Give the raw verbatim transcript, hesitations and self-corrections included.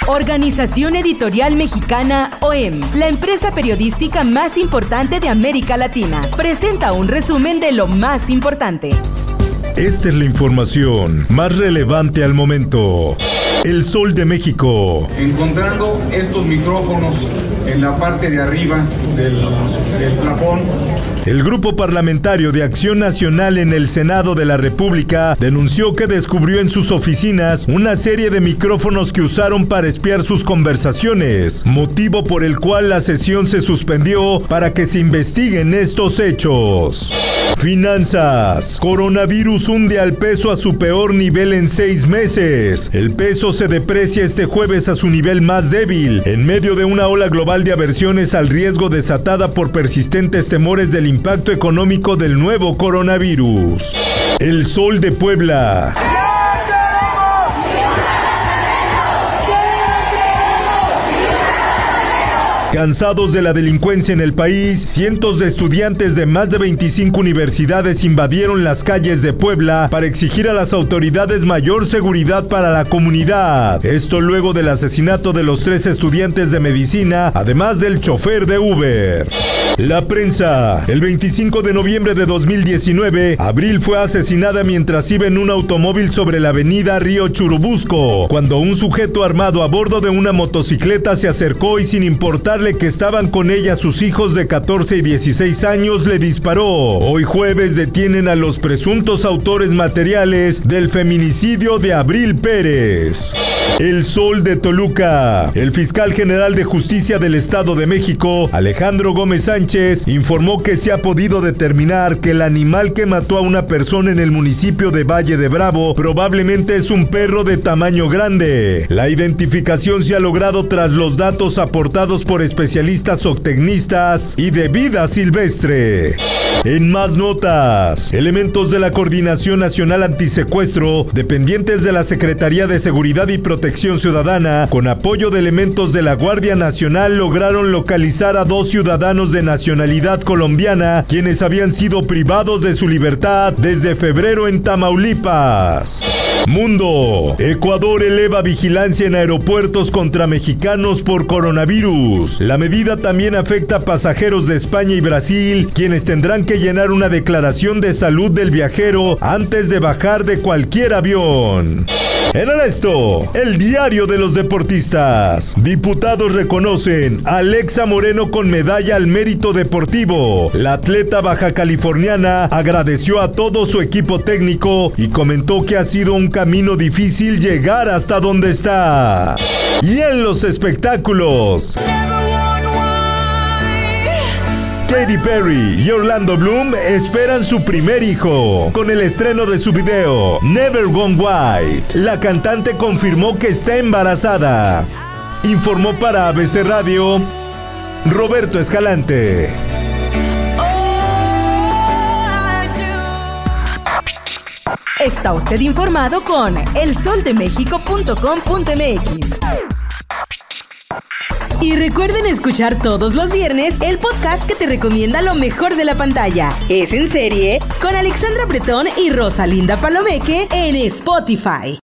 Organización Editorial Mexicana O E M, la empresa periodística más importante de América Latina, presenta un resumen de lo más importante. Esta es la información más relevante al momento. El Sol de México. Encontrando estos micrófonos en la parte de arriba del, del plafón. El Grupo Parlamentario de Acción Nacional en el Senado de la República denunció que descubrió en sus oficinas una serie de micrófonos que usaron para espiar sus conversaciones, motivo por el cual la sesión se suspendió para que se investiguen estos hechos. Finanzas. Coronavirus hunde al peso a su peor nivel en seis meses. El peso se deprecia este jueves a su nivel más débil, en medio de una ola global de aversiones al riesgo desatada por persistentes temores del impacto económico del nuevo coronavirus. El Sol de Puebla. Cansados de la delincuencia en el país, cientos de estudiantes de más de veinticinco universidades invadieron las calles de Puebla para exigir a las autoridades mayor seguridad para la comunidad. Esto luego del asesinato de los tres estudiantes de medicina, además del chofer de Uber. La prensa. El veinticinco de noviembre de dos mil diecinueve, Abril fue asesinada mientras iba en un automóvil sobre la avenida Río Churubusco, cuando un sujeto armado a bordo de una motocicleta se acercó y sin importarle que estaban con ella sus hijos de catorce y dieciséis años, le disparó. Hoy jueves detienen a los presuntos autores materiales del feminicidio de Abril Pérez. El Sol de Toluca. El fiscal general de Justicia del Estado de México, Alejandro Gómez Sánchez, informó que se ha podido determinar que el animal que mató a una persona en el municipio de Valle de Bravo probablemente es un perro de tamaño grande. La identificación se ha logrado tras los datos aportados por especialistas zootecnistas y de vida silvestre. En más notas, elementos de la Coordinación Nacional Antisecuestro, dependientes de la Secretaría de Seguridad y Protección Ciudadana, con apoyo de elementos de la Guardia Nacional, lograron localizar a dos ciudadanos de nacionalidad colombiana, quienes habían sido privados de su libertad desde febrero en Tamaulipas. Mundo. Ecuador eleva vigilancia en aeropuertos contra mexicanos por coronavirus. La medida también afecta a pasajeros de España y Brasil, quienes tendrán que llenar una declaración de salud del viajero antes de bajar de cualquier avión. En el esto, el diario de los deportistas. Diputados reconocen a Alexa Moreno con medalla al mérito deportivo. La atleta baja californiana agradeció a todo su equipo técnico y comentó que ha sido un camino difícil llegar hasta donde está. Y en los espectáculos, Katy Perry y Orlando Bloom esperan su primer hijo. Con el estreno de su video Never Gone White, la cantante confirmó que está embarazada. Informó para A B C Radio Roberto Escalante. Está usted informado con el sol de méxico punto com punto m x. Y recuerden escuchar todos los viernes el podcast que te recomienda lo mejor de la pantalla. Es en serie con Alexandra Bretón y Rosalinda Palomeque en Spotify.